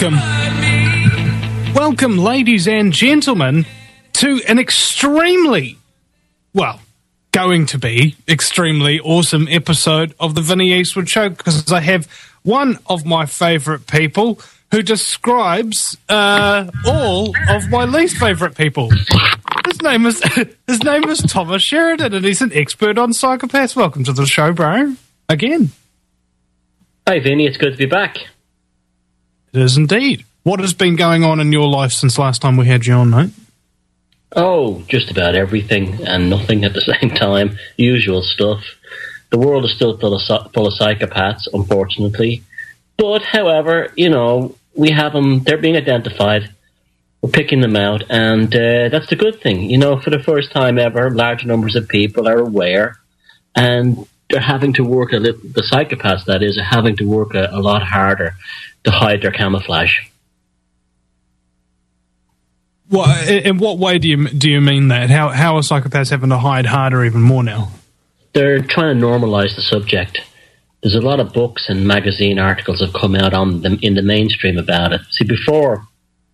Welcome, ladies and gentlemen, to an going to be extremely awesome episode of the Vinnie Eastwood Show, because I have one of my favourite people who describes all of my least favourite people. His name is Thomas Sheridan, and he's an expert on psychopaths. Welcome to the show, bro. Again. Hi, Vinny. It's good to be back. It is indeed. What has been going on in your life since last time we had you on, mate? Oh, just about everything and nothing at the same time. Usual stuff. The world is still full of psychopaths, unfortunately. But, however, we have them. They're being identified. We're picking them out, and that's the good thing. For the first time ever, large numbers of people are aware, and they're having to work the psychopaths, that is, are having to work a lot harder to hide their camouflage. Well, in what way do you mean that? How are psychopaths having to hide harder even more now? They're trying to normalize the subject. There's a lot of books and magazine articles have come out on them in the mainstream about it. See, before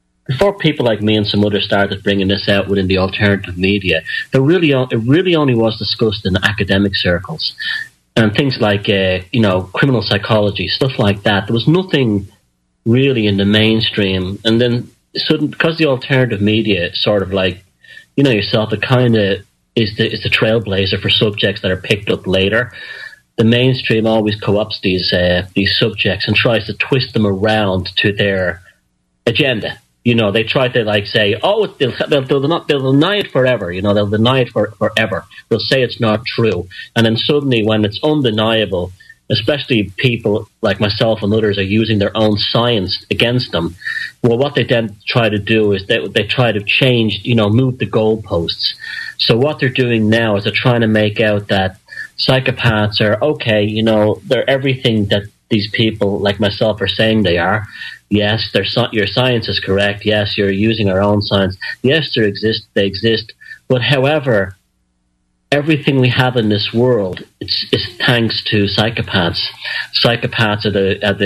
people like me and some others started bringing this out within the alternative media, it really only was discussed in academic circles and things like criminal psychology, stuff like that. There was nothing really in the mainstream, and then because the alternative media sort of yourself, it kind of is the trailblazer for subjects that are picked up later. The mainstream always co-opts these subjects and tries to twist them around to their agenda. They try to say, oh, they'll deny it forever. They'll deny it forever. They'll say it's not true, and then suddenly, when it's undeniable, especially people like myself and others are using their own science against them. Well, what they then try to do is they try to change, move the goalposts. So what they're doing now is they're trying to make out that psychopaths are okay, they're everything that these people like myself are saying they are. Yes, your science is correct. Yes, you're using our own science. Yes, they exist. But however, everything we have in this world, it's thanks to psychopaths. Psychopaths are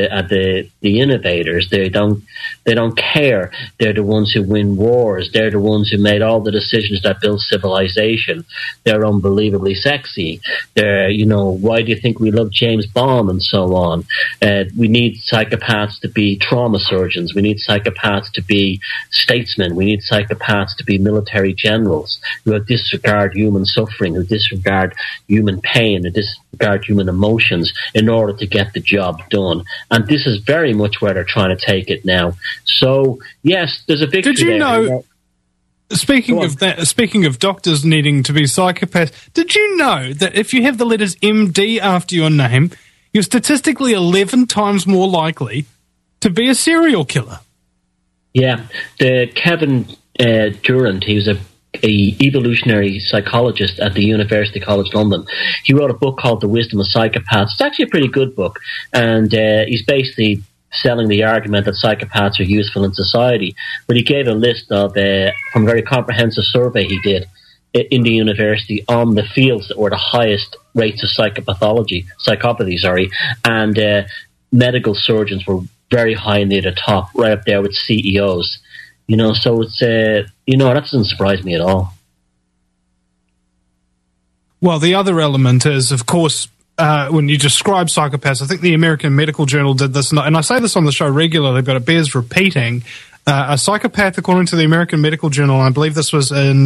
the innovators. They don't care. They're the ones who win wars. They're the ones who made all the decisions that built civilization. They're unbelievably sexy. They're, why do you think we love James Bond and so on? We need psychopaths to be trauma surgeons. We need psychopaths to be statesmen. We need psychopaths to be military generals who disregard human suffering, who disregard human pain, who disregard human emotions in order to get the job done. And this is very much where they're trying to take it now. So, yes, there's a victory. Did you know, speaking of doctors needing to be psychopaths, did you know that if you have the letters MD after your name, you're statistically 11 times more likely to be a serial killer? Yeah, the Kevin Durant, he was a evolutionary psychologist at the University College London. He wrote a book called The Wisdom of Psychopaths. It's actually a pretty good book, and he's basically selling the argument that psychopaths are useful in society. But he gave a list of from a very comprehensive survey he did in the university on the fields that were the highest rates of psychopathy, and medical surgeons were very high near the top, right up there with CEOs. So it's, that doesn't surprise me at all. Well, the other element is, of course, when you describe psychopaths, I think the American Medical Journal did this, and I say this on the show regularly, but it bears repeating. A psychopath, according to the American Medical Journal, and I believe this was in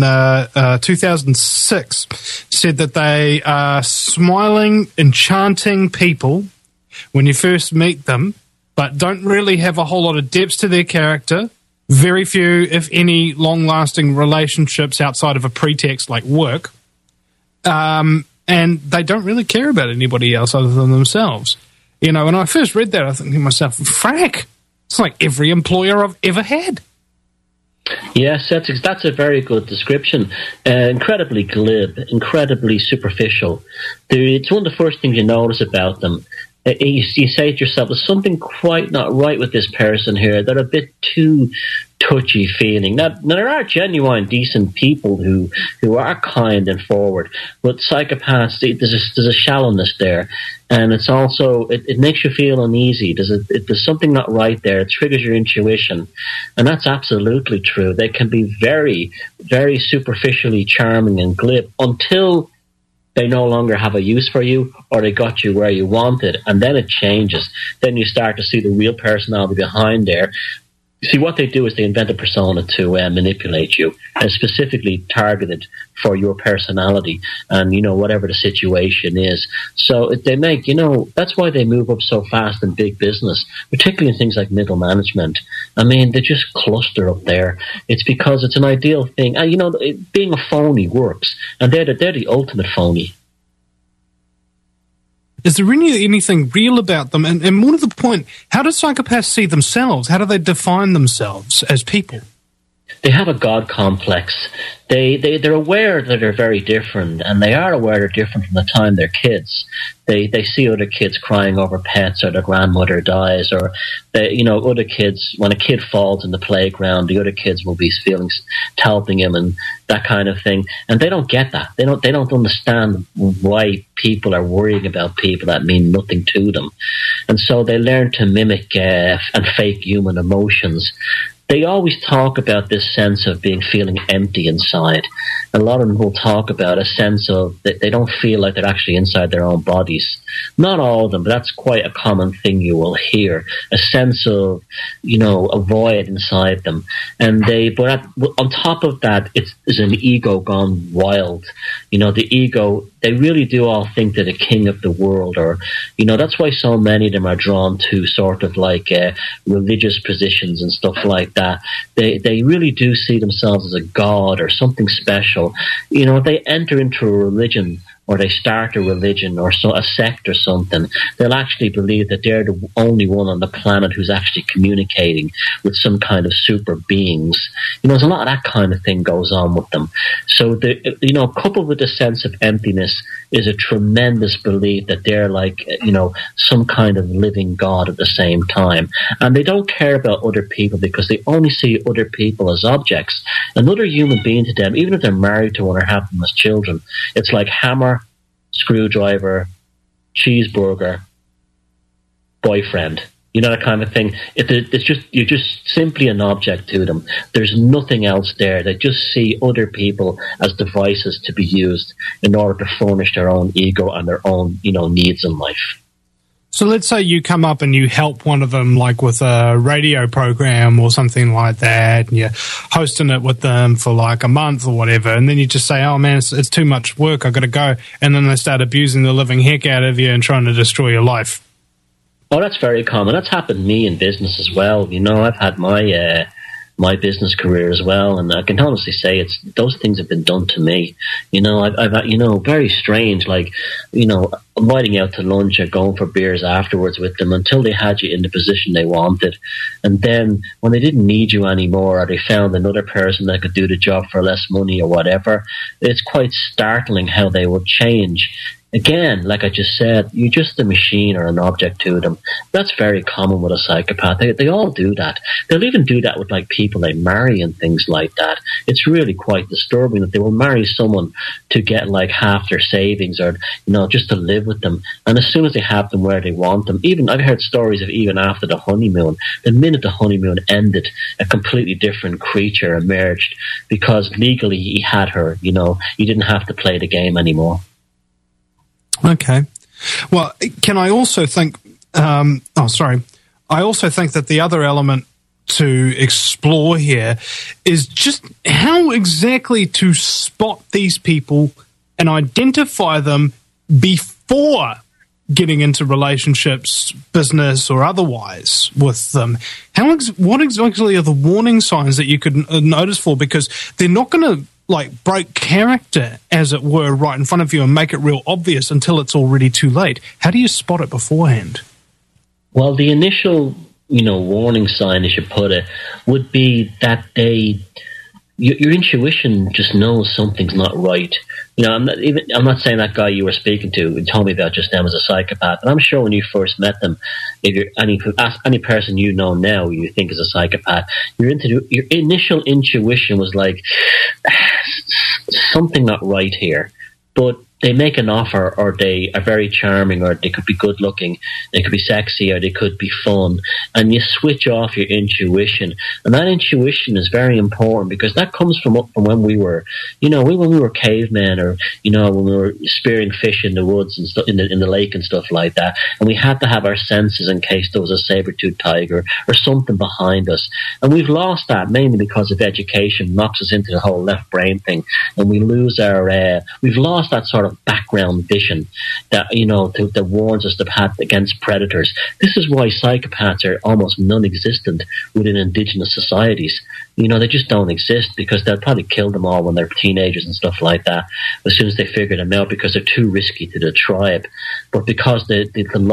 2006, said that they are smiling, enchanting people when you first meet them, but don't really have a whole lot of depth to their character. Very few, if any, long-lasting relationships outside of a pretext like work. And they don't really care about anybody else other than themselves. When I first read that, I think to myself, frack, it's like every employer I've ever had. Yes, that's a very good description. Incredibly glib, incredibly superficial. It's one of the first things you notice about them. You say to yourself, there's something quite not right with this person here. They're a bit too touchy-feeling. Now, there are genuine, decent people who are kind and forward, but psychopaths, there's a shallowness there, and it's also, it makes you feel uneasy. There's something not right there. It triggers your intuition, and that's absolutely true. They can be very, very superficially charming and glib until they no longer have a use for you, or they got you where you wanted, and then it changes. Then you start to see the real personality behind there. See, what they do is they invent a persona to manipulate you, and specifically targeted for your personality and, whatever the situation is. So they make, that's why they move up so fast in big business, particularly in things like middle management. I mean, they just cluster up there. It's because it's an ideal thing. And, being a phony works, and they're the ultimate phony. Is there anything real about them? And more to the point, how do psychopaths see themselves? How do they define themselves as people? They have a God complex. They're aware that they're very different, and they are aware they're different from the time they're kids. They see other kids crying over pets, or their grandmother dies, or other kids, when a kid falls in the playground, the other kids will be helping him and that kind of thing. And they don't get that. They don't understand why people are worrying about people that mean nothing to them. And so they learn to mimic and fake human emotions. They always talk about this sense of feeling empty inside. A lot of them will talk about a sense of that they don't feel like they're actually inside their own bodies. Not all of them, but that's quite a common thing you will hear. A sense of, a void inside them. And but on top of that, it's an ego gone wild. The ego, they really do all think they're the king of the world, or, that's why so many of them are drawn to sort of like religious positions and stuff like that. They really do see themselves as a god or something special. They enter into a religion, or they start a religion or a sect or something, they'll actually believe that they're the only one on the planet who's actually communicating with some kind of super beings. There's a lot of that kind of thing goes on with them. So, coupled with the sense of emptiness is a tremendous belief that they're like, some kind of living God at the same time. And they don't care about other people because they only see other people as objects. Another human being to them, even if they're married to one or have them as children, it's like hammer, screwdriver, cheeseburger, boyfriend. That kind of thing. You're just simply an object to them. There's nothing else there. They just see other people as devices to be used in order to furnish their own ego and their own, needs in life. So let's say you come up and you help one of them, like with a radio program or something like that, and you're hosting it with them for like a month or whatever, and then you just say, oh man, it's too much work, I've got to go, and then they start abusing the living heck out of you and trying to destroy your life. Oh, that's very common. That's happened to me in business as well. I've had my business career as well, and I can honestly say those things have been done to me. I've very strange, like, inviting out to lunch or going for beers afterwards with them until they had you in the position they wanted. And then when they didn't need you anymore, or they found another person that could do the job for less money or whatever, it's quite startling how they would change. Again, like I just said, you're just a machine or an object to them. That's very common with a psychopath. They all do that. They'll even do that with like people they marry and things like that. It's really quite disturbing that they will marry someone to get like half their savings, or just to live with them. And as soon as they have them where they want them, even I've heard stories of even after the honeymoon, the minute the honeymoon ended, a completely different creature emerged because legally he had her. He didn't have to play the game anymore. Okay. Well, can I also think... I also think that the other element to explore here is just how exactly to spot these people and identify them before getting into relationships, business or otherwise with them. What exactly are the warning signs that you could notice for? Because they're not going to break character, as it were, right in front of you and make it real obvious until it's already too late. How do you spot it beforehand? Well, the initial, warning sign, as you put it, would be that they your intuition just knows something's not right. I'm not saying that guy you were speaking to and told me about just now was a psychopath. And I'm sure when you first met them, if you're any person you know now you think is a psychopath, your initial intuition was like something not right here. But they make an offer, or they are very charming, or they could be good looking, they could be sexy, or they could be fun, and you switch off your intuition. And that intuition is very important, because that comes from when we were, when we were cavemen, or when we were spearing fish in the woods and stuff, in the lake and stuff like that. And we had to have our senses in case there was a saber-toothed tiger or something behind us. And we've lost that mainly because of education knocks us into the whole left brain thing, and we lose we've lost that sort of background vision that that warns us against predators. This is why psychopaths are almost non-existent within indigenous societies. They just don't exist, because they'll probably kill them all when they're teenagers and stuff like that as soon as they figure them out, because they're too risky to the tribe. But because the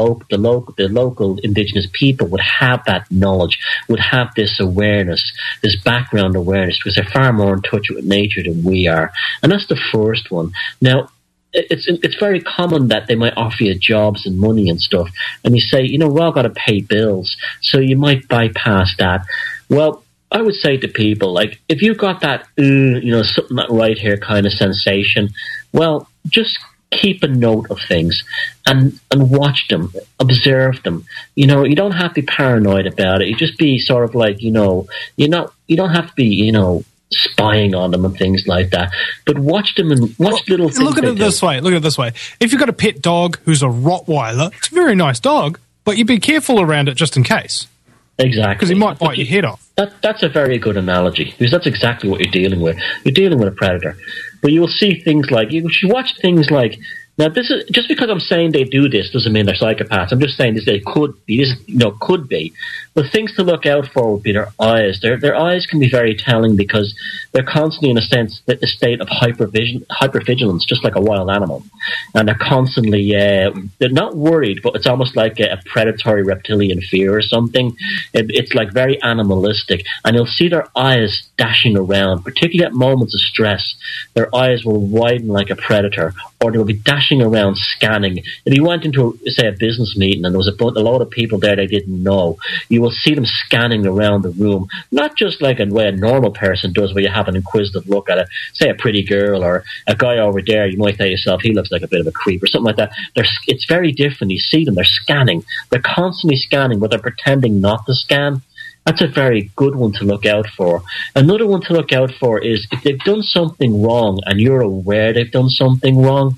local indigenous people would have that knowledge, would have this awareness, this background awareness, because they're far more in touch with nature than we are. And that's the first one. Now, it's very common that they might offer you jobs and money and stuff, and you say, we're all got to pay bills, so you might bypass that. Well, I would say to people, like, if you got that, something not right here kind of sensation, well, just keep a note of things and watch them, observe them. You don't have to be paranoid about it. You just be sort of like, you don't have to be, spying on them and things like that, but watch them and watch little things. Look at it this way. If you've got a pet dog who's a Rottweiler, it's a very nice dog, but you be careful around it just in case. Exactly, because he might bite your head off. That's a very good analogy, because that's exactly what you're dealing with. You're dealing with a predator, but you will see things like, you should watch things like. Now, this is just because I'm saying they do this doesn't mean they're psychopaths. I'm just saying they could be. Could be. But things to look out for would be their eyes. Their eyes can be very telling, because they're constantly in a state of hypervigilance, just like a wild animal, and they're constantly they're not worried, but it's almost like a predatory reptilian fear or something. It's like very animalistic, and you'll see their eyes dashing around, particularly at moments of stress. Their eyes will widen like a predator, or they will be dashing around scanning. If you went into, say, a business meeting and there was a lot of people there they didn't know, you will see them scanning around the room, not just like a way a normal person does, where you have an inquisitive look at say a pretty girl or a guy over there. You might say to yourself, he looks like a bit of a creep or something like that. It's very different. You see them, they're scanning. They're constantly scanning, but they're pretending not to scan. That's a very good one to look out for. Another one to look out for is if they've done something wrong and you're aware they've done something wrong,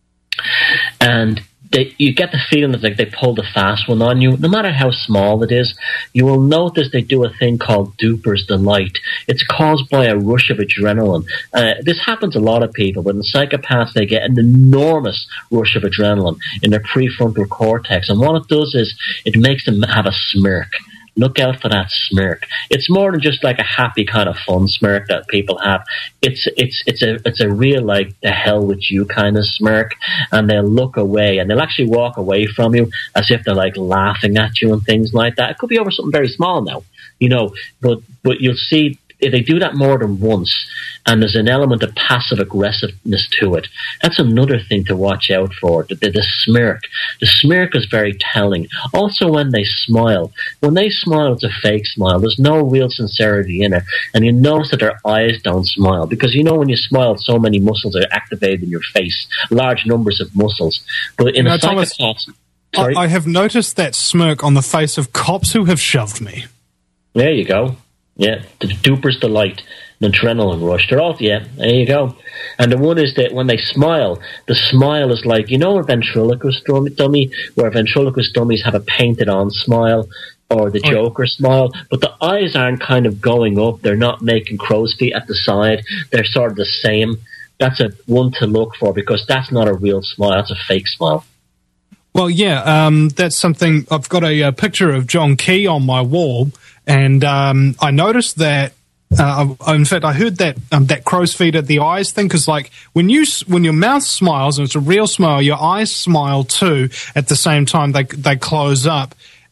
and you get the feeling that they pulled a fast one on you, no matter how small it is, you will notice they do a thing called Duper's Delight. It's caused by a rush of adrenaline. This happens to a lot of people, but in psychopaths, they get an enormous rush of adrenaline in their prefrontal cortex. And what it does is it makes them have a smirk. Look out for that smirk. It's more than just like a happy kind of fun smirk that people have. It's a real, like, the hell with you kind of smirk, and they'll look away and they'll actually walk away from you as if they're like laughing at you and things like that. It could be over something very small now, but you'll see if they do that more than once, and there's an element of passive aggressiveness to it, that's another thing to watch out for. The smirk. The smirk is very telling. Also, when they smile, it's a fake smile. There's no real sincerity in it, and you notice that their eyes don't smile, because when you smile, so many muscles are activated in your face, large numbers of muscles. But in a psychopath, I have noticed that smirk on the face of cops who have shoved me. There you go. Yeah, the Duper's Delight, the adrenaline rush. They're all, there you go. And the one is that when they smile, the smile is like, a ventriloquist dummy, where ventriloquist dummies have a painted-on smile, or the Joker smile, but the eyes aren't kind of going up. They're not making crow's feet at the side. They're sort of the same. That's a one to look for, because that's not a real smile. That's a fake smile. Well, yeah, that's something. I've got a picture of John Key on my wall, and I noticed that. In fact, I heard that crow's feet at the eyes thing, because like when your mouth smiles and it's a real smile, your eyes smile too at the same time. They close up,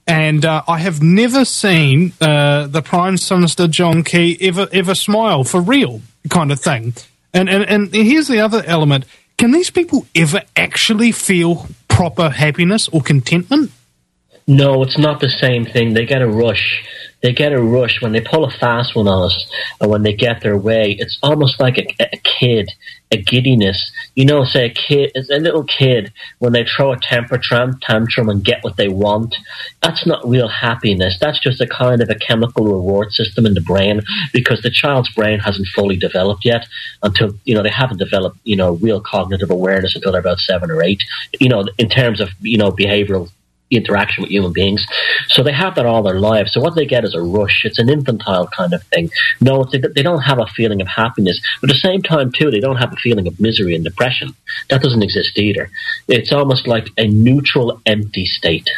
And I have never seen the Prime Minister John Key ever smile for real, kind of thing. And here's the other element. Can these people ever actually feel proper happiness or contentment? No, it's not the same thing. They get a rush. They get a rush when they pull a fast one on us, and when they get their way. It's almost like a kid, a giddiness. You know, say a little kid, when they throw a temper tantrum and get what they want. That's not real happiness. That's just a kind of a chemical reward system in the brain, because the child's brain hasn't fully developed yet until, they haven't developed, real cognitive awareness until they're about 7 or 8, in terms of, behavioral interaction with human beings. So they have that all their lives. So what they get is a rush. It's an infantile kind of thing. No, they don't have a feeling of happiness. But at the same time, too, they don't have a feeling of misery and depression. That doesn't exist either. It's almost like a neutral, empty state.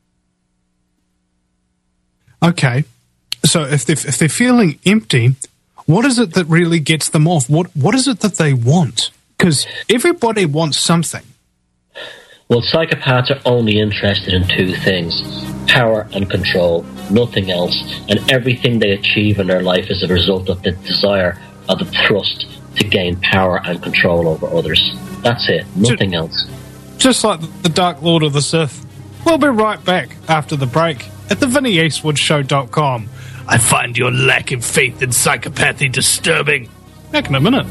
Okay. So if they're feeling empty, what is it that really gets them off? What is it that they want? Because everybody wants something. Well, psychopaths are only interested in 2 things: power and control, nothing else. And everything they achieve in their life is a result of the desire, of the thrust to gain power and control over others. That's it, nothing else. Just like the Dark Lord of the Sith. We'll be right back after the break at thevinnieeastwoodshow.com. I find your lack of faith in psychopathy disturbing. Back in a minute.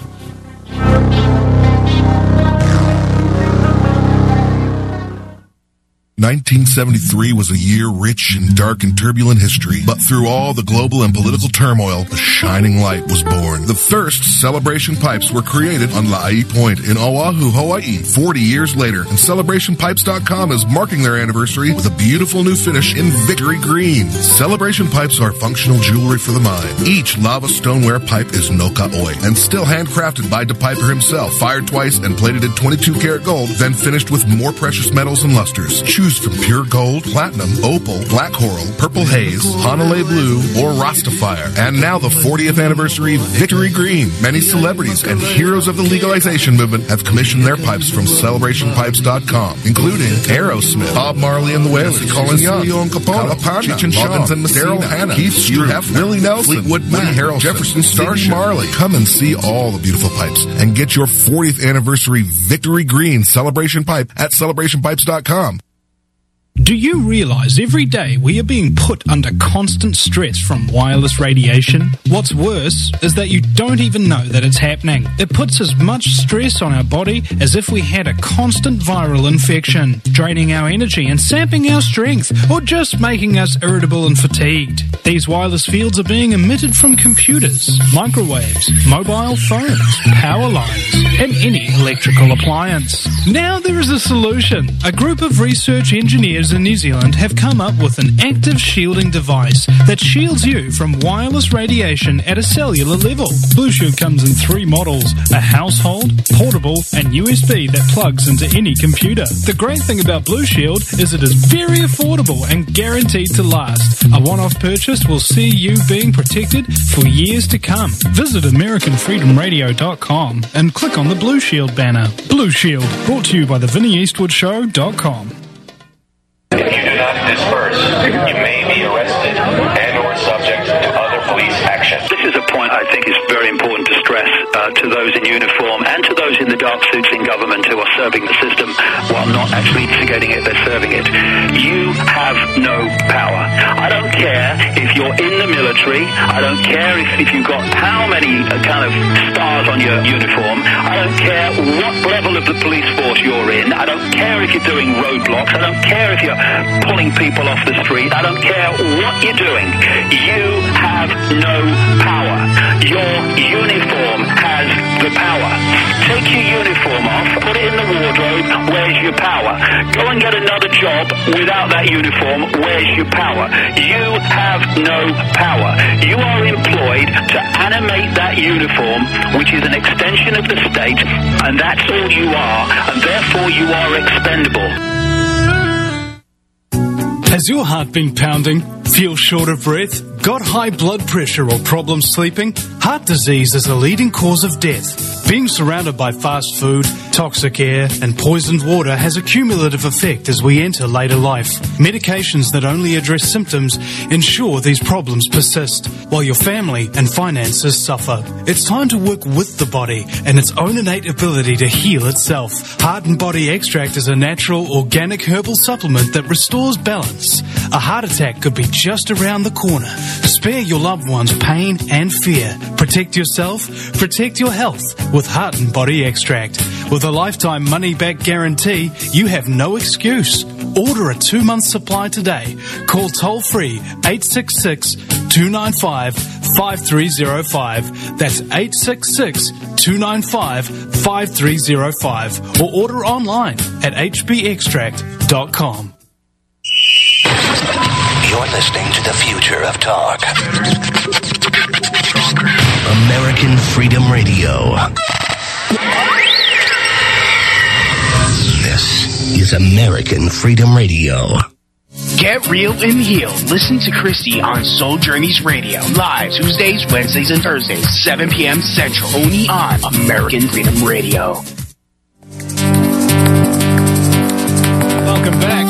1973 was a year rich in dark and turbulent history, but through all the global and political turmoil, a shining light was born. The Thirst Celebration Pipes were created on La'i Point in Oahu, Hawaii, 40 years later, and CelebrationPipes.com is marking their anniversary with a beautiful new finish in Victory Green. Celebration Pipes are functional jewelry for the mind. Each lava stoneware pipe is no ka-oi and still handcrafted by DePiper himself, fired twice and plated in 22-karat gold, then finished with more precious metals and lusters. Choose from pure gold, platinum, opal, black coral, purple haze, Hanalei blue, or Rastafire. And now the 40th anniversary Victory Green. Many celebrities and heroes of the legalization movement have commissioned their pipes from CelebrationPipes.com, including Aerosmith, Bob Marley and the Wailers, Colin Young, Leon Capone, Cheech and Chong, Daryl Hannah, Keith Stroup, Willie Nelson, Fleetwood Mac, Harold Jefferson Starship, Marley. Come and see all the beautiful pipes and get your 40th anniversary Victory Green celebration pipe at CelebrationPipes.com. Do you realize every day we are being put under constant stress from wireless radiation? What's worse is that you don't even know that it's happening. It puts as much stress on our body as if we had a constant viral infection, draining our energy and sapping our strength, or just making us irritable and fatigued. These wireless fields are being emitted from computers, microwaves, mobile phones, power lines, and any electrical appliance. Now there is a solution. A group of research engineers in New Zealand have come up with an active shielding device that shields you from wireless radiation at a cellular level. Blue Shield comes in 3 models: a household, portable, and USB that plugs into any computer. The great thing about Blue Shield is it is very affordable and guaranteed to last. A one-off purchase will see you being protected for years to come. Visit AmericanFreedomRadio.com and click on the Blue Shield banner. Blue Shield, brought to you by theVinnieEastwoodShow.com. If you do not disperse, you may be arrested and or subject to other police action. This is a point I think is very important to stress to those in uniform and to those in the dark suits in government who are serving the system while not actually instigating it, they're serving it. You have no power. I don't care if you're in the military. I don't care if you've got how many kind of stars on your uniform. I don't care what level of the police force you're in. I don't care if you're doing roadblocks. I don't care if you're pulling people off the street. I don't care what you're doing. You have no power. Your uniform has the power. Take your uniform off, put it in the wardrobe, where's your power? Go and get another job without that uniform, where's your power? You have no power. You are employed to animate that uniform, which is an extension of the state, and that's all you are, and therefore you are expendable. Has your heart been pounding? Feel short of breath? Got high blood pressure or problems sleeping? Heart disease is a leading cause of death. Being surrounded by fast food, toxic air, and poisoned water has a cumulative effect as we enter later life. Medications that only address symptoms ensure these problems persist, while your family and finances suffer. It's time to work with the body and its own innate ability to heal itself. Heart and Body Extract is a natural, organic herbal supplement that restores balance. A heart attack could be just around the corner. Spare your loved ones pain and fear. Protect yourself, protect your health with Heart and Body Extract. With a lifetime money-back guarantee, you have no excuse. Order a 2-month supply today. Call toll-free 866-295-5305. That's 866-295-5305. Or order online at hbextract.com. You're listening to the future of talk. American Freedom Radio. This is American Freedom Radio. Get real and heal. Listen to Christy on Soul Journeys Radio. Live Tuesdays, Wednesdays, and Thursdays, 7 p.m. Central. Only on American Freedom Radio. Welcome back.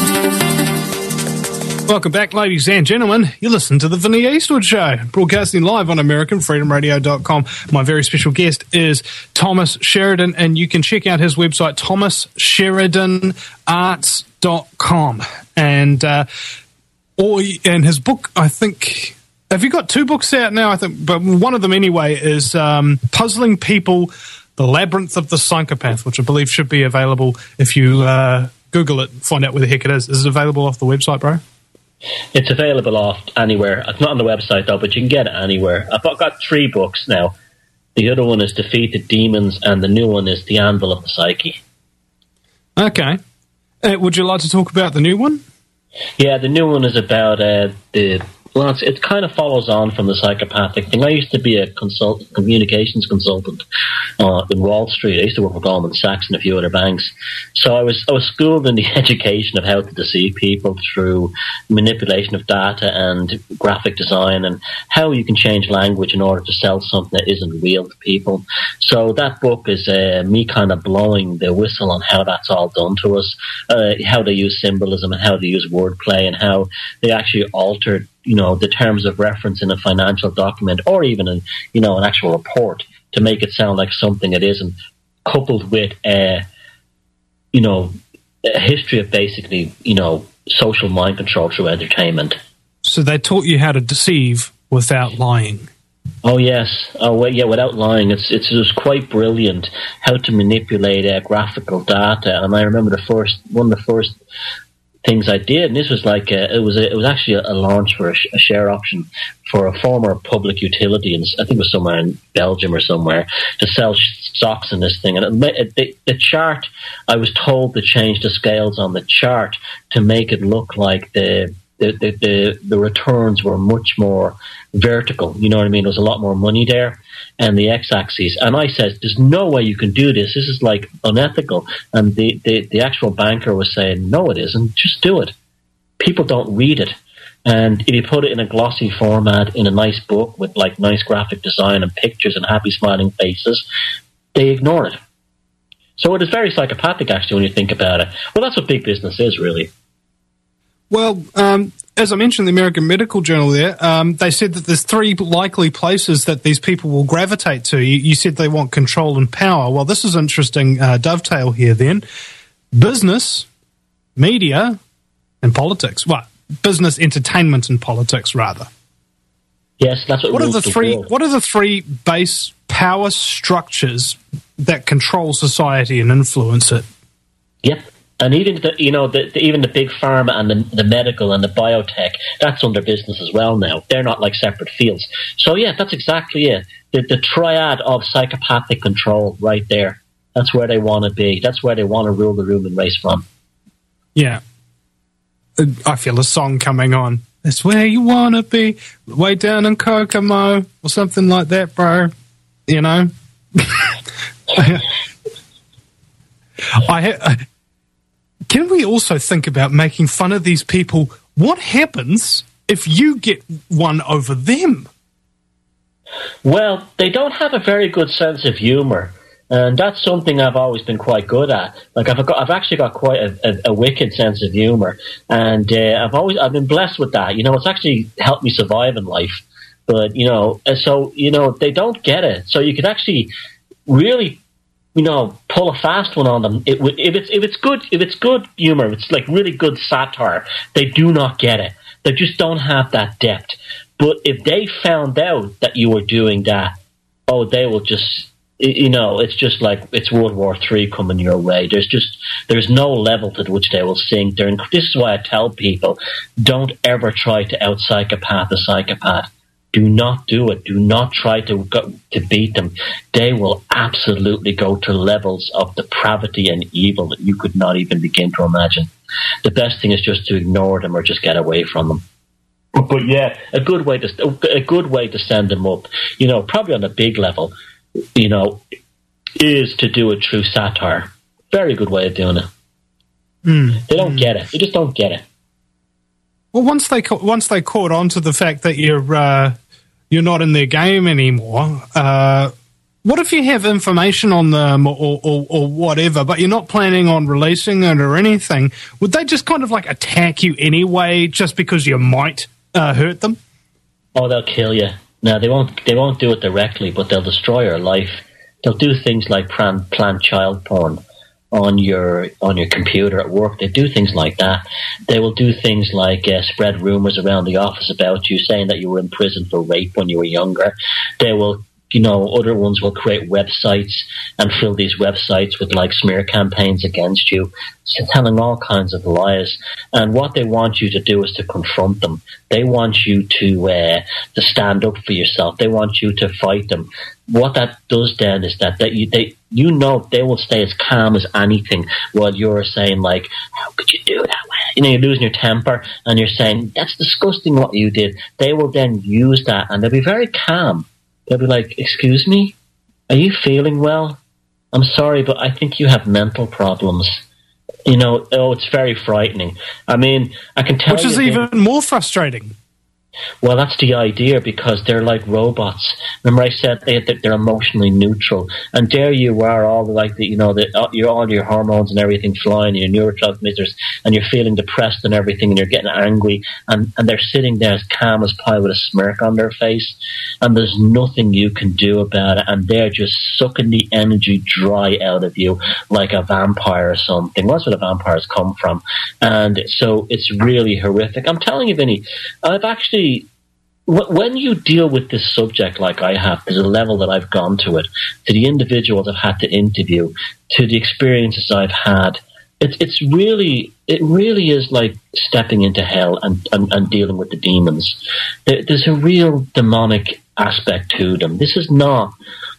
Welcome back, ladies and gentlemen. You listen to the Vinnie Eastwood Show, broadcasting live on AmericanFreedomRadio.com. My very special guest is Thomas Sheridan, and you can check out his website, ThomasSheridanArts.com. And his book, I think, have you got 2 books out now? I think, but one of them anyway is Puzzling People, The Labyrinth of the Psychopath, which I believe should be available if you Google it and find out where the heck it is. Is it available off the website, bro? It's available off anywhere. It's not on the website, though, but you can get it anywhere. I've got 3 books now. The other one is Defeat the Demons, and the new one is The Anvil of the Psyche. Okay. Would you like to talk about the new one? Yeah, the new one is about it kind of follows on from the psychopathic thing. I used to be a communications consultant in Wall Street. I used to work for Goldman Sachs and a few other banks. So I was schooled in the education of how to deceive people through manipulation of data and graphic design, and how you can change language in order to sell something that isn't real to people. So that book is me kind of blowing the whistle on how that's all done to us, how they use symbolism and how they use wordplay, and how they actually altered the terms of reference in a financial document, or even an actual report, to make it sound like something it isn't, coupled with a history of basically, social mind control through entertainment. So they taught you how to deceive without lying. Oh, yes. Oh, well, yeah, without lying. It was quite brilliant how to manipulate graphical data. And I remember one of the first things I did, and this was like it was actually a launch for a share option for a former public utility, and I think it was somewhere in Belgium or somewhere, to sell stocks in this thing. And the chart, I was told to change the scales on the chart to make it look like the returns were much more vertical. You know what I mean? There was a lot more money there, and the x-axis. And I said, "There's no way you can do this. This is like unethical." And the actual banker was saying, "No, it isn't. Just do it. People don't read it. And if you put it in a glossy format in a nice book with like nice graphic design and pictures and happy smiling faces, they ignore it." So it is very psychopathic, actually, when you think about it. Well, that's what big business is, really. Well, as I mentioned, the American Medical Journal there, they said that there's 3 likely places that these people will gravitate to. You said they want control and power. Well, this is an interesting dovetail here then. Business, media, and politics. Well, business, entertainment, and politics, rather. Yes, that's what are the 3? What are the 3 base power structures that control society and influence it? Yep. And even even the big pharma and the medical and the biotech, that's under business as well now. They're not like separate fields. So yeah, that's exactly it. The triad of psychopathic control right there. That's where they want to be. That's where they want to rule the room and race from. Yeah. I feel a song coming on. That's where you want to be, way down in Kokomo, or something like that, bro. You know? Can we also think about making fun of these people? What happens if you get one over them? Well, they don't have a very good sense of humor. And that's something I've always been quite good at. Like I've actually got quite a wicked sense of humor, and I've been blessed with that. It's actually helped me survive in life. But so they don't get it. So you could actually really, pull a fast one on them. If it's good humor, if it's like really good satire, they do not get it. They just don't have that depth. But if they found out that you were doing that, they will just. It's just like it's World War III coming your way. There's no level to which they will sink. This is why I tell people, don't ever try to out-psychopath a psychopath. Do not do it. Do not try to beat them. They will absolutely go to levels of depravity and evil that you could not even begin to imagine. The best thing is just to ignore them or just get away from them. But yeah, a good way to send them up, probably on a big level, is to do it through satire. Very good way of doing it. They don't get it. They just don't get it. Well, once they caught on to the fact that you're not in their game anymore, what if you have information on them or whatever, but you're not planning on releasing it or anything? Would they just kind of like attack you anyway, just because you might hurt them? Oh, they'll kill you. No, they won't do it directly, but they'll destroy your life. They'll do things like plant child porn on your computer at work. They do things like that. They will do things like spread rumors around the office about you, saying that you were in prison for rape when you were younger. They will, other ones will create websites and fill these websites with like smear campaigns against you, telling all kinds of lies. And what they want you to do is to confront them. They want you to stand up for yourself. They want you to fight them. What that does then is that they will stay as calm as anything while you're saying like, how could you do that? You're losing your temper and you're saying, that's disgusting what you did. They will then use that and they'll be very calm. They'll be like, excuse me, are you feeling well? I'm sorry, but I think you have mental problems. It's very frightening. I mean, I can tell you... Which is even more frustrating. Well, that's the idea, because they're like robots. Remember I said they're emotionally neutral, and there you are, all all your hormones and everything flying, your neurotransmitters, and you're feeling depressed and everything, and you're getting angry, and they're sitting there as calm as pie with a smirk on their face, and there's nothing you can do about it, and they're just sucking the energy dry out of you like a vampire or something. That's where the vampires come from, and so it's really horrific. I'm telling you, Vinny, I've actually... When you deal with this subject like I have, to the level that I've gone to it, to the individuals I've had to interview, to the experiences I've had, it really is like stepping into hell and dealing with the demons. There's a real demonic aspect to them. This is not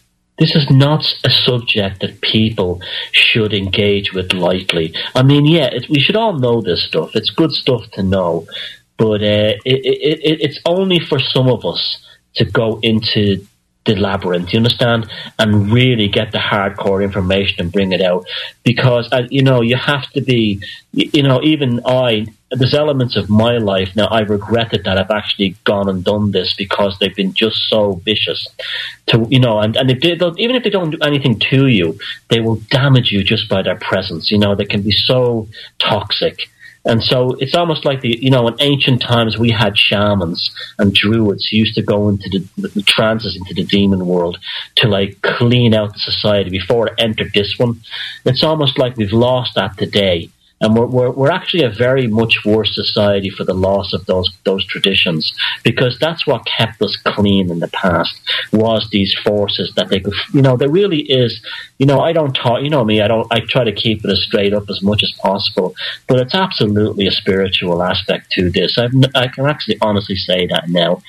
a subject that people should engage with lightly. I mean, we should all know this stuff. It's good stuff to know. But it's only for some of us to go into the labyrinth, you understand, and really get the hardcore information and bring it out. Because, you have to be, even there's elements of my life now I've regretted that I've actually gone and done this, because they've been just so vicious. And even if they don't do anything to you, they will damage you just by their presence. They can be so toxic. And so it's almost like in ancient times we had shamans and druids who used to go into the trances into the demon world to like clean out the society before it entered this one. It's almost like we've lost that today. And we're actually a very much worse society for the loss of those traditions, because that's what kept us clean in the past, was these forces that they could, there really is, I don't talk, me, I try to keep it as straight up as much as possible, but it's absolutely a spiritual aspect to this. I can actually honestly say that now.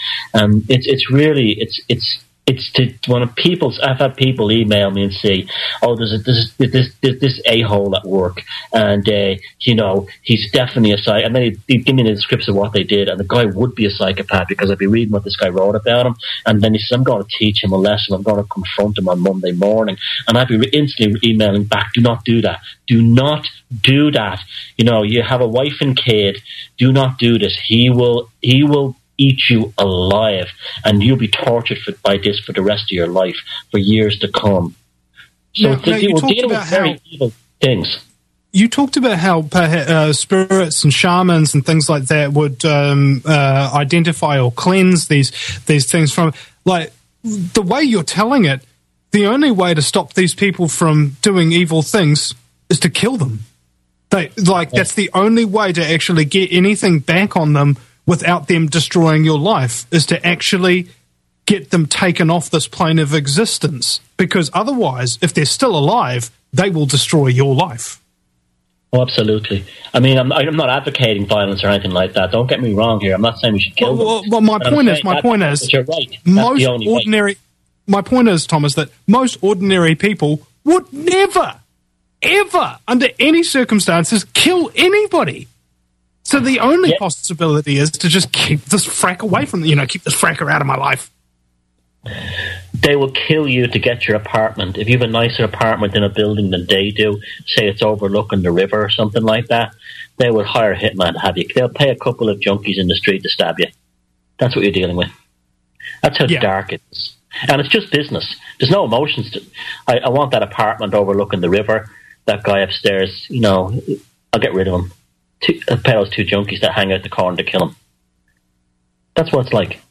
I've had people email me and say, "Oh, there's this a-hole at work, and he's definitely a psych." And then he'd give me the description of what they did, and the guy would be a psychopath, because I'd be reading what this guy wrote about him, and then he says, "I'm going to teach him a lesson. I'm going to confront him on Monday morning," and I'd be instantly emailing back, "Do not do that. Do not do that. You have a wife and kid. Do not do this. He will eat you alive, and you'll be tortured by this for the rest of your life, for years to come. So now, you talked deal about with very evil things. You talked about how spirits and shamans and things like that would identify or cleanse these things from, like, the way you're telling it, the only way to stop these people from doing evil things is to kill them. That's the only way to actually get anything back on them without them destroying your life, is to actually get them taken off this plane of existence. Because otherwise, if they're still alive, they will destroy your life. Oh, absolutely. I mean, I'm not advocating violence or anything like that. Don't get me wrong here. I'm not saying we should kill them. Well, my point is, you're right. Most ordinary. My point is, Thomas, that most ordinary people would never, ever, under any circumstances, kill anybody. So the only possibility is to just keep this frack away from keep this fracker out of my life. They will kill you to get your apartment. If you have a nicer apartment in a building than they do, say it's overlooking the river or something like that, they would hire a hitman to have you. They'll pay a couple of junkies in the street to stab you. That's what you're dealing with. That's how dark it is. And it's just business. There's no emotions. I want that apartment overlooking the river. That guy upstairs, I'll get rid of him. I'll pay those two junkies that hang out the corner to kill him. That's what it's like.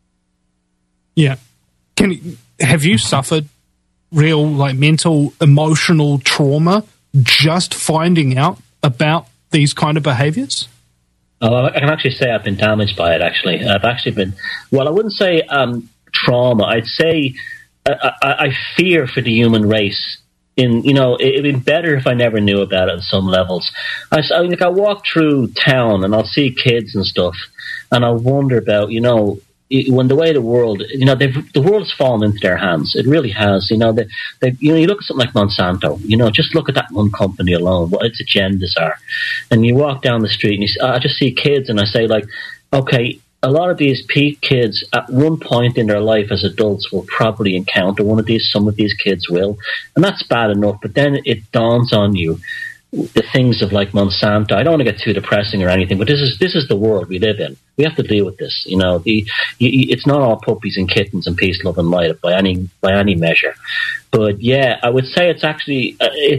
Yeah. Have you suffered real, mental, emotional trauma just finding out about these kind of behaviors? Oh, I can actually say I've been damaged by it, actually. I've actually been... Well, I wouldn't say trauma. I'd say I fear for the human race. It'd be better if I never knew about it on some levels. I walk through town and I'll see kids and stuff, and I'll wonder about, when the way the world, the world's fallen into their hands. It really has. You look at something like Monsanto. Just look at that one company alone. What its agendas are, and you walk down the street and I just see kids, and I say, okay, a lot of these kids at one point in their life as adults will probably encounter one of these. Some of these kids will, and that's bad enough. But then it dawns on you the things of Monsanto. I don't want to get too depressing or anything, but this is the world we live in. We have to deal with this. It's not all puppies and kittens and peace, love, and light by any measure. But yeah, I would say it's actually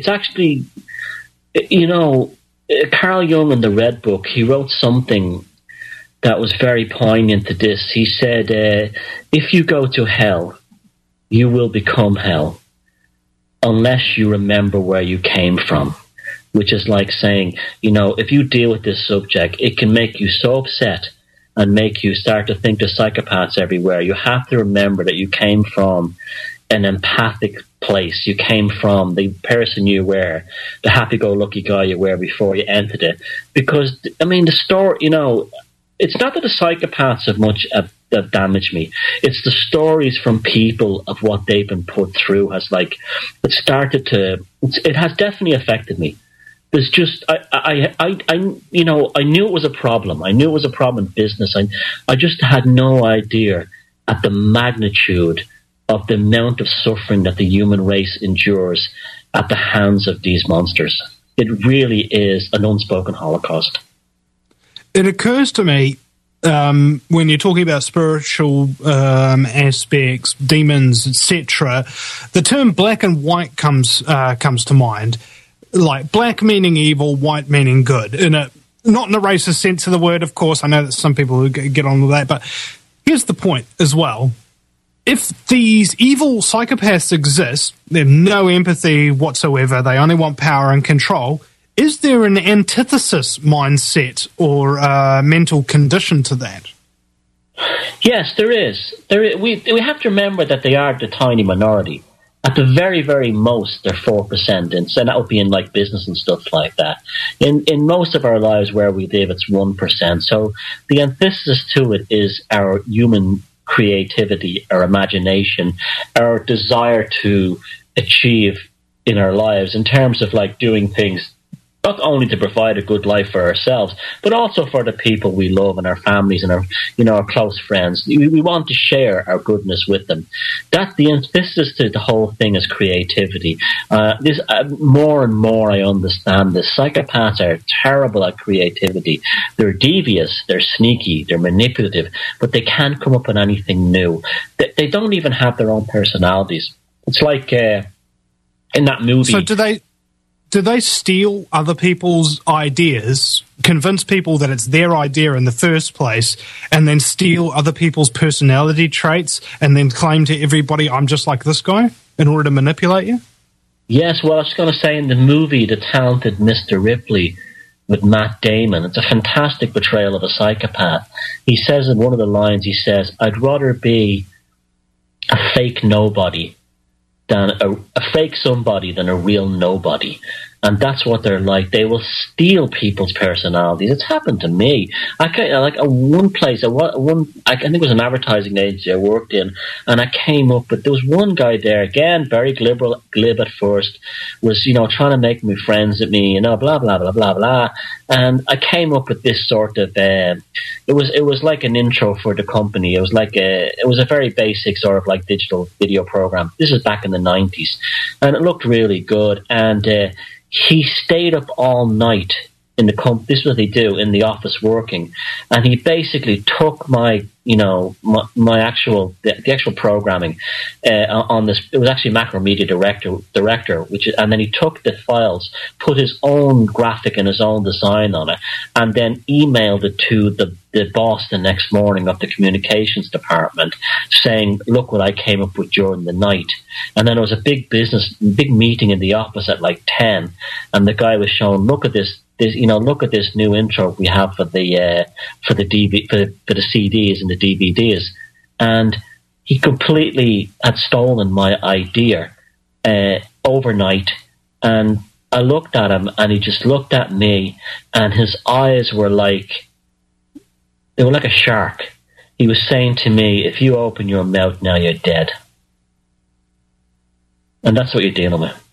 Carl Jung in the Red Book, he wrote something that was very poignant to this. He said, if you go to hell, you will become hell unless you remember where you came from. Which is like saying, if you deal with this subject, it can make you so upset and make you start to think there's psychopaths everywhere. You have to remember that you came from an empathic place. You came from the person you were, the happy-go-lucky guy you were before you entered it. Because, the story, it's not that the psychopaths have much that damaged me. It's the stories from people of what they've been put through it has definitely affected me. There's just, I knew it was a problem. I knew it was a problem in business. I just had no idea at the magnitude of the amount of suffering that the human race endures at the hands of these monsters. It really is an unspoken Holocaust. It occurs to me, when you're talking about spiritual aspects, demons, etc., the term black and white comes to mind. Like black meaning evil, white meaning good. Not in a racist sense of the word, of course. I know that some people who get on with that, but here's the point as well. If these evil psychopaths exist, they have no empathy whatsoever, they only want power and control, is there an antithesis mindset or mental condition to that? Yes, there is. We have to remember that they are the tiny minority. At the very, very most, they're 4%, and so that would be in business and stuff like that. In most of our lives where we live, it's 1%. So the antithesis to it is our human creativity, our imagination, our desire to achieve in our lives in terms of doing things not only to provide a good life for ourselves, but also for the people we love and our families and our close friends. We want to share our goodness with them. This is the whole thing is creativity. More and more I understand this. Psychopaths are terrible at creativity. They're devious, they're sneaky, they're manipulative, but they can't come up with anything new. They don't even have their own personalities. It's like in that movie. So do they steal other people's ideas, convince people that it's their idea in the first place, and then steal other people's personality traits and then claim to everybody, I'm just like this guy, in order to manipulate you? Yes, well, I was going to say in the movie The Talented Mr. Ripley with Matt Damon, it's a fantastic portrayal of a psychopath. He says in one of the lines, he says, I'd rather be a fake nobody than a fake somebody than a real nobody. And that's what they're like. They will steal people's personalities. It's happened to me. I think it was an advertising agency I worked in, and I came up with, there was one guy there, again, very glib at first, was, trying to make me friends with me, blah, blah, blah, blah, blah. And I came up with this sort of, it was like an intro for the company. It was a very basic sort of like digital video program. This is back in the 90s. And it looked really good. And, he stayed up all night in the this is what they do in the office working, and he basically took my actual programming on this. It was actually Macromedia director, and then he took the files, put his own graphic and his own design on it, and then emailed it to the boss the next morning of the communications department, saying, "Look what I came up with during the night." And then there was a big meeting in the office at like 10, and the guy was shown, look at this, look at this new intro we have for the CDs and the DVDs. And he completely had stolen my idea overnight. And I looked at him, and he just looked at me, and his eyes were like, they were like a shark. He was saying to me, if you open your mouth now, you're dead. And that's what you're dealing with.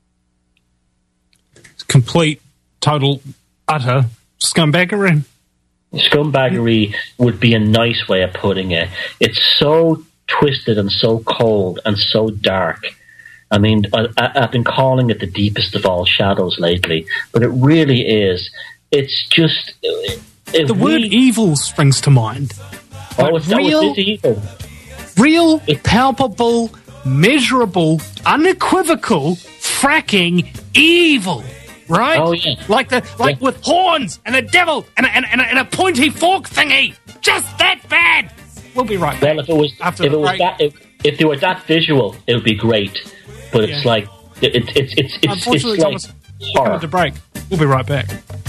Complete, total, utter scumbaggery. Scumbaggery would be a nice way of putting it. It's so twisted and so cold and so dark. I mean, I've been calling it the deepest of all shadows lately, but it really is. It's just... The word evil springs to mind. Oh, it's evil. Real, palpable, measurable, unequivocal, fracking evil, right? Oh yeah, with horns and a devil and a pointy fork thingy, just that bad. We'll be right back. Well, if they were that visual, it would be great. But it's like it's unfortunately, it's like Thomas, coming to break. We'll be right back.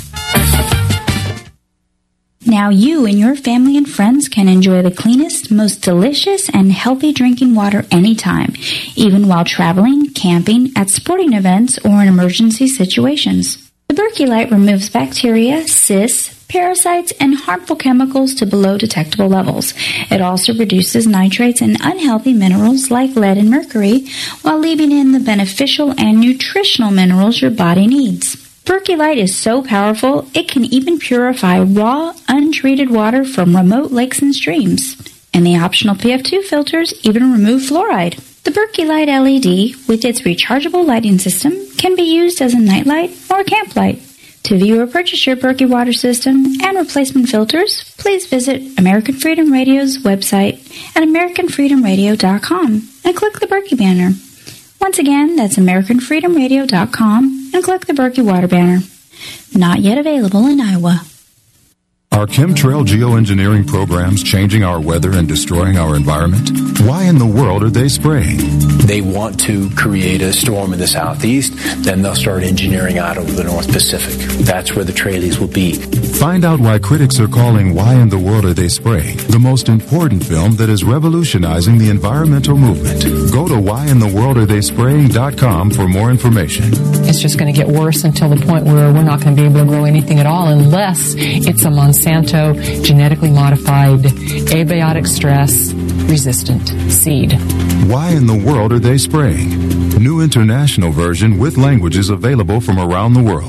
Now you and your family and friends can enjoy the cleanest, most delicious, and healthy drinking water anytime, even while traveling, camping, at sporting events, or in emergency situations. The Berkey Light removes bacteria, cysts, parasites, and harmful chemicals to below detectable levels. It also reduces nitrates and unhealthy minerals like lead and mercury, while leaving in the beneficial and nutritional minerals your body needs. Berkey Light is so powerful, it can even purify raw, untreated water from remote lakes and streams. And the optional PF2 filters even remove fluoride. The Berkey Light LED, with its rechargeable lighting system, can be used as a nightlight or a camp light. To view or purchase your Berkey water system and replacement filters, please visit American Freedom Radio's website at AmericanFreedomRadio.com and click the Berkey banner. Once again, that's AmericanFreedomRadio.com and click the Berkey water banner. Not yet available in Iowa. Are chemtrail geoengineering programs changing our weather and destroying our environment? Why in the world are they spraying? They want to create a storm in the southeast, then they'll start engineering out over the North Pacific. That's where the trailies will be. Find out why critics are calling Why in the World Are They Spraying the most important film that is revolutionizing the environmental movement. Go to whyintheworldaretheyspraying.com for more information. It's just going to get worse until the point where we're not going to be able to grow anything at all unless it's a Monsanto genetically modified, abiotic stress resistant seed. Why in the World Are They Spraying? New international version with languages available from around the world.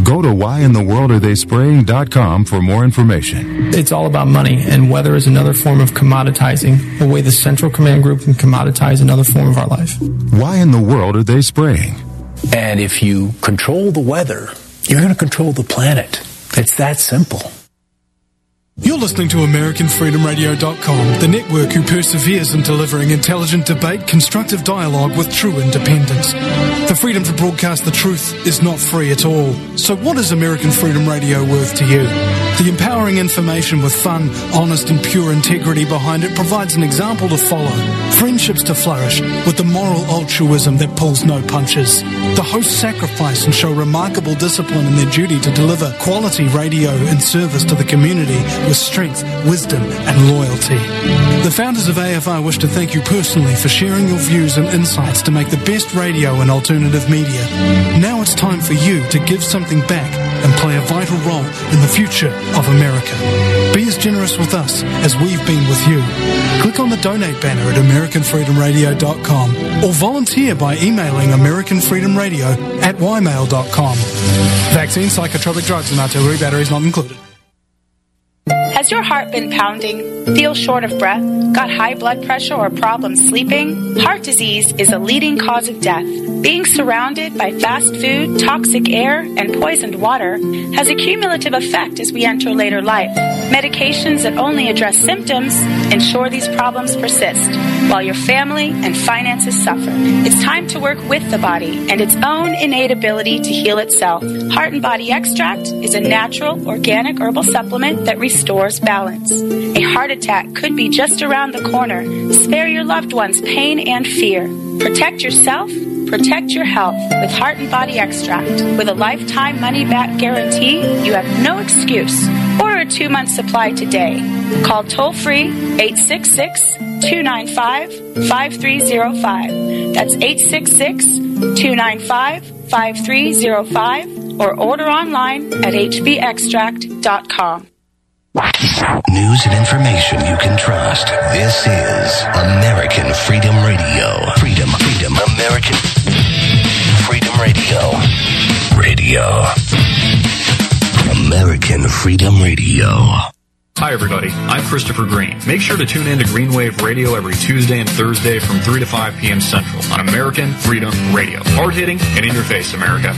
Go to whyintheworldaretheyspraying.com for more information. It's all about money, and weather is another form of commoditizing, the way the Central Command Group can commoditize another form of our life. Why in the world are they spraying? And if you control the weather, you're going to control the planet. It's that simple. You're listening to AmericanFreedomRadio.com, the network who perseveres in delivering intelligent debate, constructive dialogue with true independence. The freedom to broadcast the truth is not free at all. So what is American Freedom Radio worth to you? The empowering information with fun, honest and pure integrity behind it provides an example to follow, friendships to flourish, with the moral altruism that pulls no punches. The hosts sacrifice and show remarkable discipline in their duty to deliver quality radio and service to the community with strength, wisdom and loyalty. The founders of AFR wish to thank you personally for sharing your views and insights to make the best radio and alternative media. Now it's time for you to give something back and play a vital role in the future of America. Be as generous with us as we've been with you. Click on the donate banner at AmericanFreedomRadio.com or volunteer by emailing AmericanFreedomRadio@ymail.com. Vaccine, psychotropic drugs and artillery batteries not included. Has your heart been pounding? Feel short of breath? Got high blood pressure or problems sleeping? Heart disease is a leading cause of death. Being surrounded by fast food, toxic air, and poisoned water has a cumulative effect as we enter later life. Medications that only address symptoms ensure these problems persist, while your family and finances suffer. It's time to work with the body and its own innate ability to heal itself. Heart and Body Extract is a natural, organic herbal supplement that restores balance. A heart attack could be just around the corner. Spare your loved ones pain and fear. Protect yourself. Protect your health with Heart and Body Extract. With a lifetime money-back guarantee, you have no excuse. Order a 2-month supply today. Call toll-free 866-295-5305. That's 866-295-5305. Or order online at hbextract.com. News and information you can trust. This is American Freedom Radio. Freedom, American Freedom Radio. American Freedom Radio. Hi, everybody. I'm Christopher Green. Make sure to tune in to Greenwave Radio every Tuesday and Thursday from 3 to 5 p.m. Central on American Freedom Radio. Hard-hitting and in your face, America.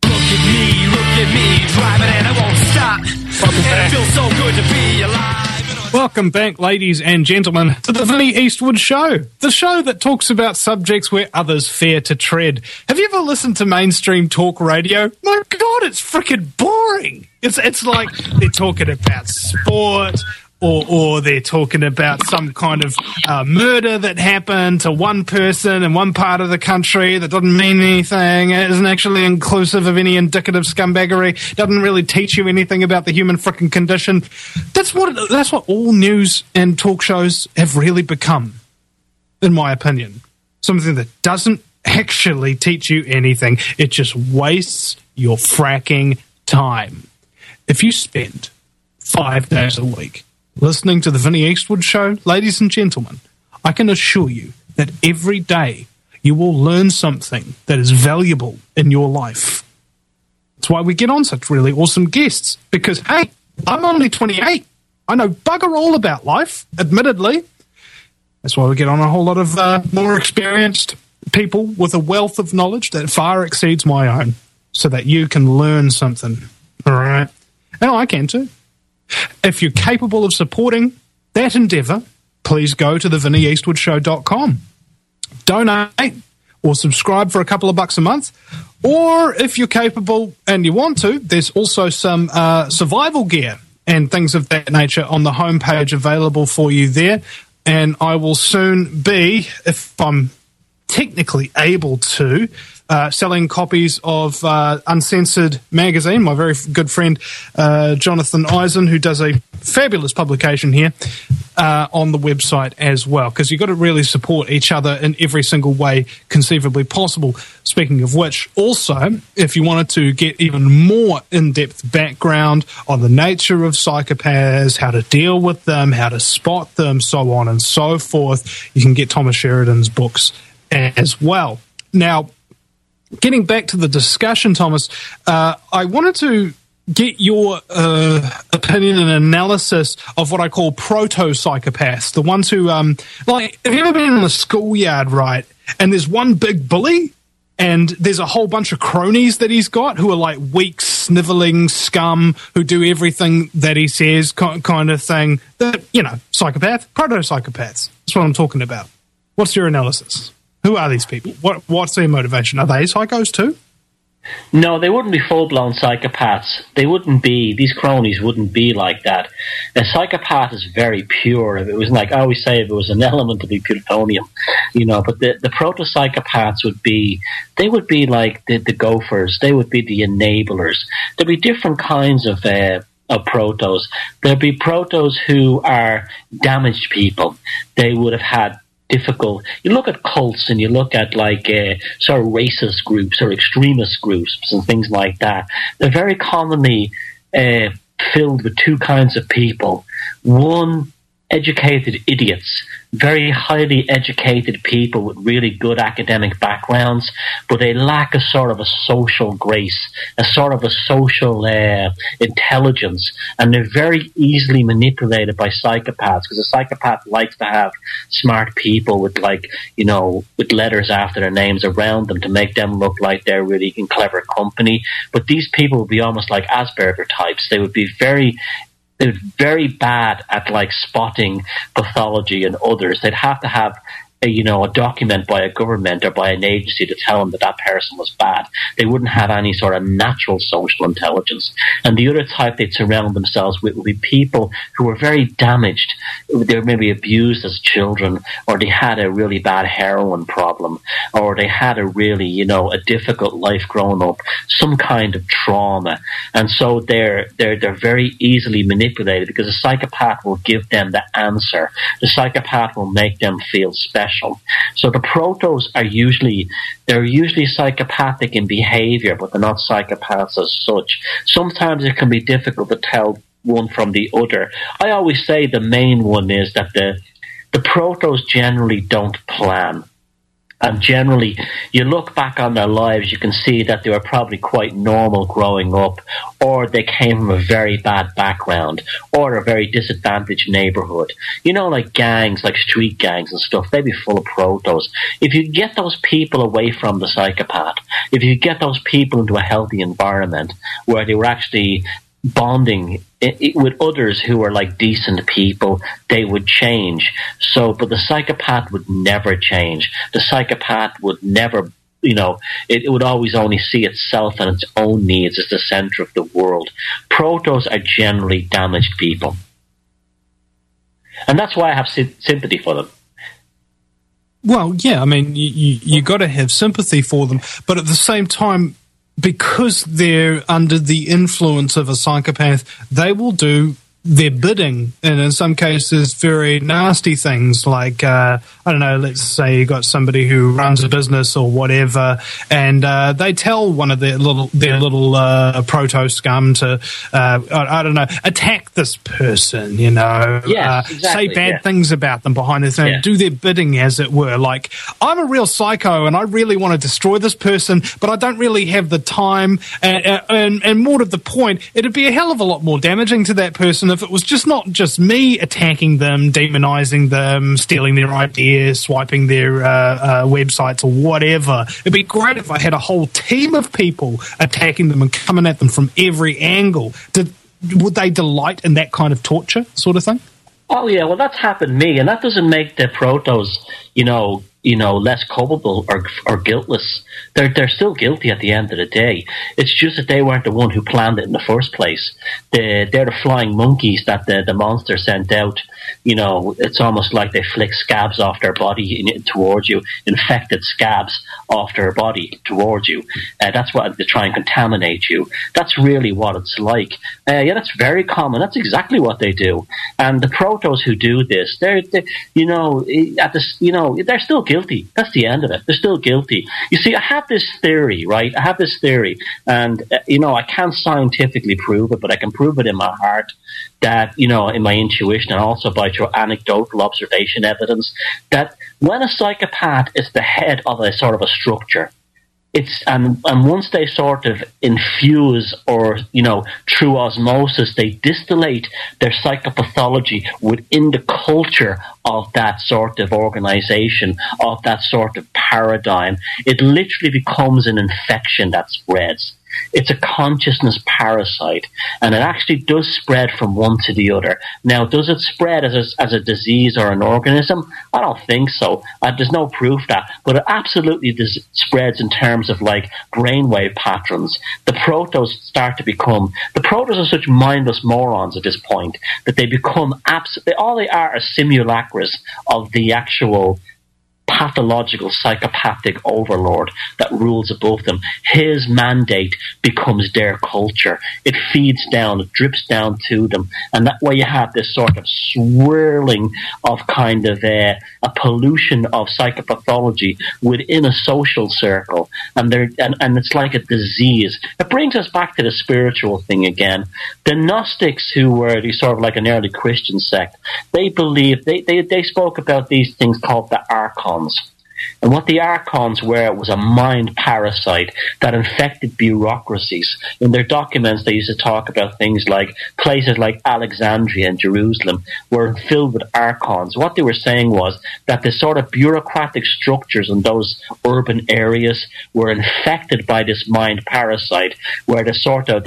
Look at me, driving and I won't stop. And it feels so good to be alive. Welcome back, ladies and gentlemen, to the Vinnie Eastwood Show, the show that talks about subjects where others fear to tread. Have you ever listened to mainstream talk radio? My God, it's freaking boring. It's like they're talking about sport, or they're talking about some kind of murder that happened to one person in one part of the country that doesn't mean anything, isn't actually inclusive of any indicative scumbaggery, doesn't really teach you anything about the human frickin' condition. That's what all news and talk shows have really become, in my opinion. Something that doesn't actually teach you anything. It just wastes your fracking time. If you spend 5 days a week listening to the Vinnie Eastwood Show, ladies and gentlemen, I can assure you that every day you will learn something that is valuable in your life. That's why we get on such really awesome guests, because, hey, I'm only 28. I know bugger all about life, admittedly. That's why we get on a whole lot of more experienced people with a wealth of knowledge that far exceeds my own, so that you can learn something. All right? And I can too. If you're capable of supporting that endeavour, please go to thevinnieeastwoodshow.com. Donate or subscribe for a couple of bucks a month. Or if you're capable and you want to, there's also some survival gear and things of that nature on the homepage available for you there. And I will soon be, if I'm technically able to, selling copies of Uncensored magazine. My very good friend Jonathan Eisen, who does a fabulous publication here on the website as well, because you've got to really support each other in every single way conceivably possible. Speaking of which, also, if you wanted to get even more in-depth background on the nature of psychopaths, how to deal with them, how to spot them, so on and so forth, you can get Thomas Sheridan's books as well. Now, getting back to the discussion, Thomas, I wanted to get your opinion and analysis of what I call proto-psychopaths, the ones who, like, have you ever been in the schoolyard, right, and there's one big bully, and there's a whole bunch of cronies that he's got who are like weak, sniveling scum who do everything that he says, kind of thing. That, you know, psychopath, proto-psychopaths. That's what I'm talking about. What's your analysis? Who are these people? What's their motivation? Are they psychos too? No, they wouldn't be full-blown psychopaths. They wouldn't be, these cronies wouldn't be like that. A psychopath is very pure. If it was like, I always say, if it was an element to be plutonium, you know, but the proto-psychopaths would be, they would be like the gophers. They would be the enablers. There'd be different kinds of protos. There'd be protos who are damaged people. They would have had difficult. You look at cults and you look at like sort of racist groups or extremist groups and things like that. They're very commonly filled with two kinds of people. One, educated idiots, very highly educated people with really good academic backgrounds, but they lack a sort of a social grace, a sort of a social intelligence, and they're very easily manipulated by psychopaths, because a psychopath likes to have smart people with, like, you know, with letters after their names around them to make them look like they're really in clever company. But these people would be almost like Asperger types. They would be very bad at like spotting pathology in others. They'd have to have a document by a government or by an agency to tell them that that person was bad. They wouldn't have any sort of natural social intelligence. And the other type they'd surround themselves with would be people who were very damaged. They were maybe abused as children, or they had a really bad heroin problem, or they had a really, a difficult life growing up, some kind of trauma. And so they're very easily manipulated, because a psychopath will give them the answer. The psychopath will make them feel special. So the protos are usually psychopathic in behavior, but they're not psychopaths as such. Sometimes it can be difficult to tell one from the other. I always say the main one is that the protos generally don't plan. And generally, you look back on their lives, you can see that they were probably quite normal growing up, or they came from a very bad background, or a very disadvantaged neighborhood. Like gangs, like street gangs and stuff, they'd be full of protos. If you get those people away from the psychopath, if you get those people into a healthy environment where they were actually bonding with others who are like decent people, they would change. But the psychopath would never change. The psychopath would never, it would always only see itself and its own needs as the center of the world. Protos are generally damaged people. And that's why I have sympathy for them. Well, yeah, I mean, you got to have sympathy for them, but at the same time, because they're under the influence of a psychopath, they will do their bidding, and in some cases very nasty things like, I don't know, let's say you got somebody who runs a business or whatever, and they tell one of their little proto scum to, I don't know, attack this person, Yes, exactly, say bad things about them behind their thing, do their bidding, as it were. Like, I'm a real psycho and I really want to destroy this person, but I don't really have the time, and more to the point, it'd be a hell of a lot more damaging to that person if it was not just me attacking them, demonizing them, stealing their ideas, swiping their websites or whatever. It'd be great if I had a whole team of people attacking them and coming at them from every angle. Would they delight in that kind of torture sort of thing? Oh, yeah, well, that's happened to me, and that doesn't make the protos, less culpable or guiltless. They're still guilty at the end of the day. It's just that they weren't the one who planned it in the first place. They're the flying monkeys that the monster sent out. It's almost like they flick scabs off their body towards you, infected scabs off their body towards you. That's what they try and contaminate you. That's really what it's like. That's very common. That's exactly what they do. And the protos who do this, they're still guilty. That's the end of it. They're still guilty. You see, I have this theory, right? And, I can't scientifically prove it, but I can prove it in my heart that, in my intuition, and also by your anecdotal observation evidence, that when a psychopath is the head of a sort of a structure, And once they sort of infuse or, through osmosis, they distillate their psychopathology within the culture of that sort of organization, of that sort of paradigm, it literally becomes an infection that spreads. It's a consciousness parasite, and it actually does spread from one to the other. Now, does it spread as a disease or an organism? I don't think so. There's no proof that, but it absolutely spreads in terms of like brainwave patterns. The protos are such mindless morons at this point that they become all they are simulacras of the actual pathological psychopathic overlord that rules above them. His mandate becomes their culture. It feeds down, it drips down to them, and that way you have this sort of swirling of kind of a pollution of psychopathology within a social circle, and it's like a disease. It brings us back to the spiritual thing again. The Gnostics, who were sort of like an early Christian sect, they believed they spoke about these things called the archons. And what the archons were was a mind parasite that infected bureaucracies. In their documents, they used to talk about things like places like Alexandria and Jerusalem were filled with archons. What they were saying was that the sort of bureaucratic structures in those urban areas were infected by this mind parasite, where the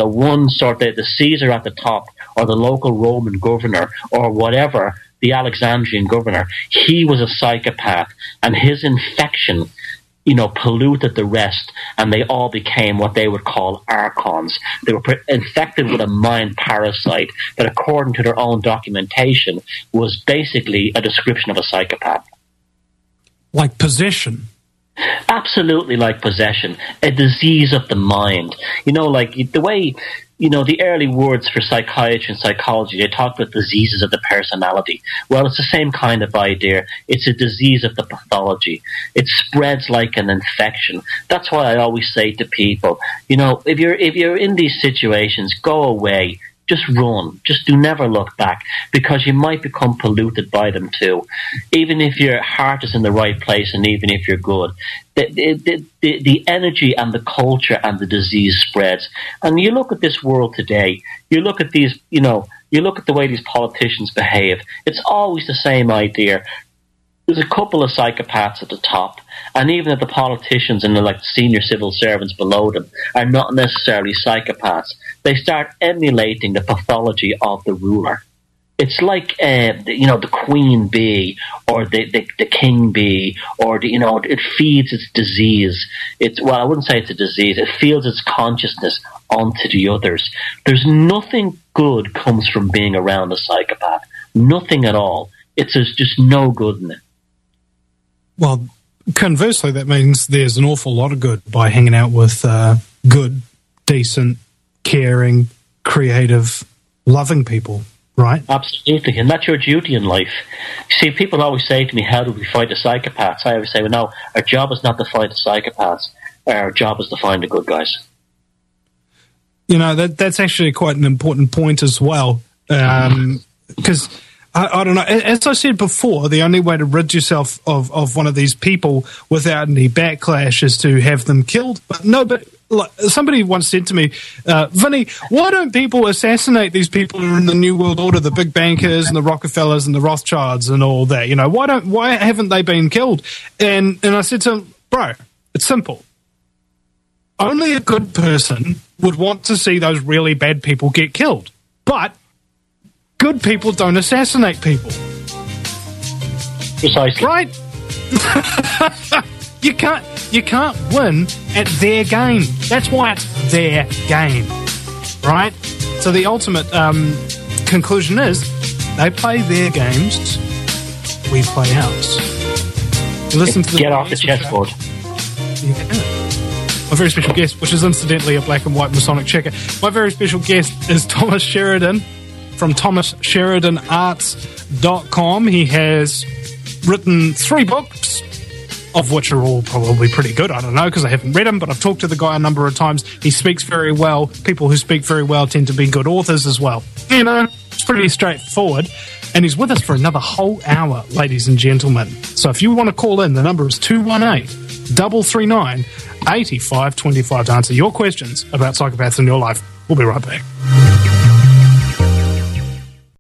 Caesar at the top, or the local Roman governor, or whatever, the Alexandrian governor, he was a psychopath, and his infection, polluted the rest, and they all became what they would call archons. They were infected with a mind parasite that, according to their own documentation, was basically a description of a psychopath. Like possession. Absolutely like possession. A disease of the mind. Like the way... the early words for psychiatry and psychology, they talk about diseases of the personality. Well, it's the same kind of idea. It's a disease of the pathology. It spreads like an infection. That's why I always say to people, if you're in these situations, go away. Just run. Just do never look back, because you might become polluted by them too. Even if your heart is in the right place, and even if you're good, the energy and the culture and the disease spreads. And you look at this world today. You look at these. You look at the way these politicians behave. It's always the same idea. There's a couple of psychopaths at the top, and even if the politicians and the senior civil servants below them are not necessarily psychopaths, they start emulating the pathology of the ruler. It's like the queen bee or the king bee, or it feeds its disease. I wouldn't say it's a disease. It feeds its consciousness onto the others. There's nothing good comes from being around a psychopath. Nothing at all. There's just no good in it. Well, conversely, that means there's an awful lot of good by hanging out with good, decent, caring, creative, loving people, right? Absolutely, and that's your duty in life. See, people always say to me, how do we fight the psychopaths? I always say, well, no, our job is not to fight the psychopaths. Our job is to find the good guys. That's actually quite an important point as well, because... I don't know. As I said before, the only way to rid yourself of one of these people without any backlash is to have them killed. But somebody once said to me, Vinny, why don't people assassinate these people who are in the New World Order, the big bankers and the Rockefellers and the Rothschilds and all that? Why haven't they been killed? And I said to him, bro, it's simple. Only a good person would want to see those really bad people get killed. But good people don't assassinate people. Precisely. Right? You can't win at their game. That's why it's their game. Right? So the ultimate conclusion is they play their games, we play ours. Listen to the Get off the chessboard. My very special guest, which is incidentally a black and white Masonic checker. My very special guest is Thomas Sheridan from ThomasSheridanArts.com. He has written 3 books, of which are all probably pretty good. I don't know, because I haven't read them, but I've talked to the guy a number of times. He speaks very well. People who speak very well tend to be good authors as well. It's pretty straightforward. And he's with us for another whole hour, ladies and gentlemen. So if you want to call in, the number is 218 339 8525 to answer your questions about psychopaths in your life. We'll be right back.